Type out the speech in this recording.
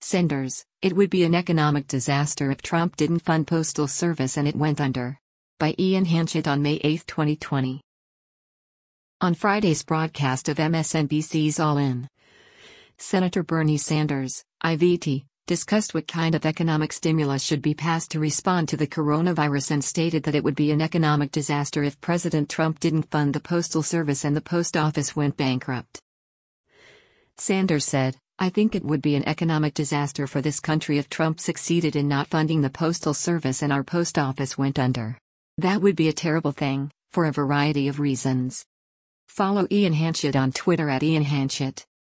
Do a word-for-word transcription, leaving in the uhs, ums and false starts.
Senders, it would be an economic disaster if Trump didn't fund Postal Service and it went under. By Ian Hanchett on May eighth, twenty twenty. On Friday's broadcast of M S N B C's All In, Senator Bernie Sanders, I V T, discussed what kind of economic stimulus should be passed to respond to the coronavirus and stated that it would be an economic disaster if President Trump didn't fund the Postal Service and the post office went bankrupt. Sanders said, "I think it would be an economic disaster for this country if Trump succeeded in not funding the Postal Service and our post office went under. That would be a terrible thing, for a variety of reasons." Follow Ian Hanchett on Twitter at Ian Hanchett.